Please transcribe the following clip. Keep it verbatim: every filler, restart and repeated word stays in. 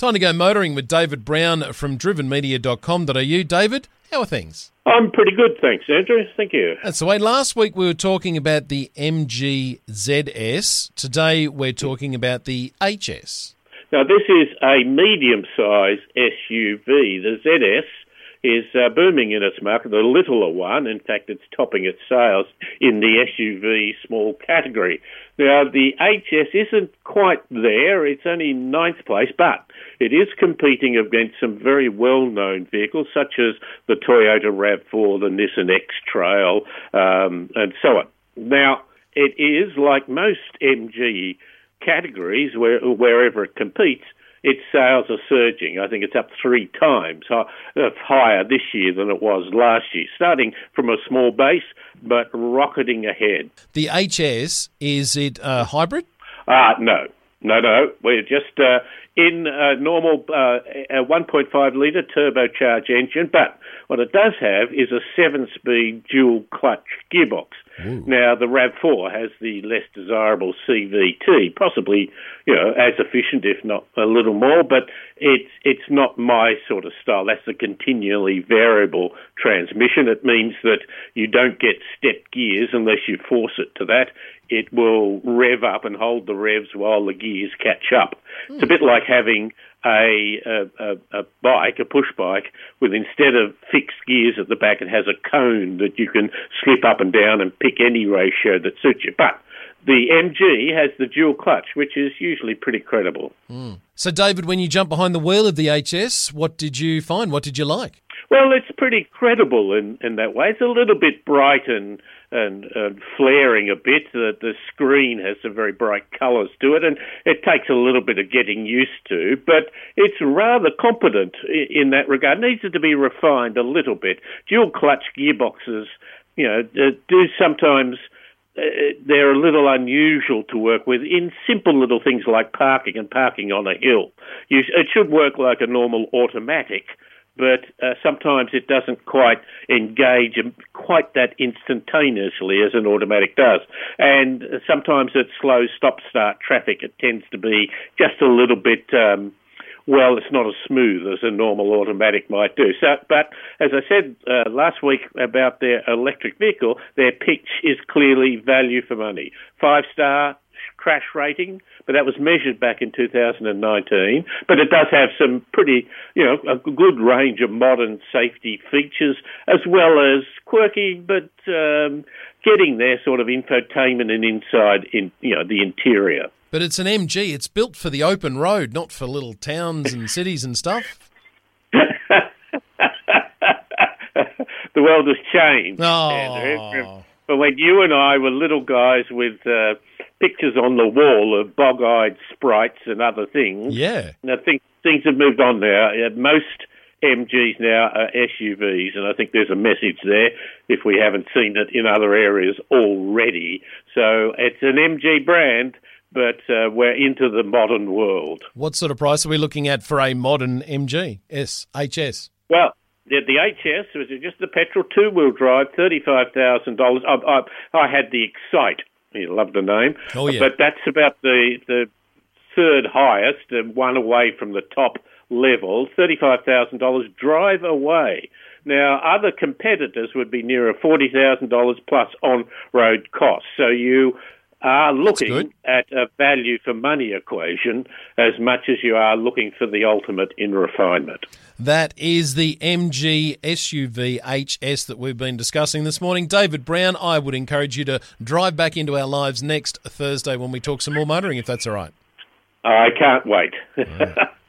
Time to go motoring with David Brown from driven media dot com dot a u. David, how are things? I'm pretty good, thanks, Andrew. Thank you. That's the way. Last week we were talking about the M G Z S. Today we're talking about the H S. Now, this is a medium-sized S U V. The Z S is uh, booming in its market, the littler one. In fact, it's topping its sales in the S U V small category. Now, the H S isn't quite there. It's only ninth place, but it is competing against some very well-known vehicles, such as the Toyota RAV four, the Nissan X-Trail, um, and so on. Now, it is, like most M G categories, where, wherever it competes, its sales are surging. I think it's up three times higher this year than it was last year, starting from a small base, but rocketing ahead. The H S, is it a hybrid? Uh, no. No, no. We're just uh, in a normal uh, a one point five litre turbocharged engine, but what it does have is a seven-speed dual-clutch gearbox. Ooh. Now, the RAV four has the less desirable C V T, possibly, you know, as efficient, if not a little more, but it's it's not my sort of style. That's a continually variable transmission. It means that you don't get stepped gears unless you force it to that. It will rev up and hold the revs while the gears catch up. Mm. It's a bit like having a, a, a bike, a push bike, with instead of fixed gears at the back, it has a cone that you can slip up and down and pick any ratio that suits you. But the M G has the dual clutch, which is usually pretty credible. Mm. So, David, when you jump behind the wheel of the H S, what did you find? What did you like? Well, it's pretty credible in, in that way. It's a little bit bright and and, and flaring a bit. The, the screen has some very bright colours to it, and it takes a little bit of getting used to, but it's rather competent in, in that regard. It needs to be refined a little bit. Dual clutch gearboxes, you know, do sometimes... Uh, they're a little unusual to work with in simple little things like parking and parking on a hill. You, it should work like a normal automatic, but uh, sometimes it doesn't quite engage quite that instantaneously as an automatic does. And sometimes it slows stop-start traffic. It tends to be just a little bit... Um, well, it's not as smooth as a normal automatic might do. So, but as I said uh, last week about their electric vehicle, their pitch is clearly value for money. Five-star crash rating, but that was measured back in two thousand nineteen. But it does have some pretty, you know, a good range of modern safety features, as well as quirky, but um, getting their sort of infotainment and inside, in you know, the interior. But it's an M G. It's built for the open road, not for little towns and cities and stuff. The world has changed, oh. Andrew. But when you and I were little guys with uh, pictures on the wall of bog-eyed sprites and other things, yeah, I think things have moved on now. Most M Gs now are S U Vs, and I think there's a message there if we haven't seen it in other areas already. So it's an M G brand, but uh, we're into the modern world. What sort of price are we looking at for a modern M G S, H S? Well, the, the H S, which is just the petrol two-wheel drive, thirty-five thousand dollars. I, I, I had the Excite. You love the name. Oh, yeah. But that's about the, the third highest, and one away from the top level, thirty-five thousand dollars, drive away. Now, other competitors would be nearer forty thousand dollars plus on-road costs. So you are looking at a value for money equation as much as you are looking for the ultimate in refinement. That is the M G S U V H S that we've been discussing this morning. David Brown, I would encourage you to drive back into our lives next Thursday when we talk some more motoring, if that's all right. I can't wait. Right.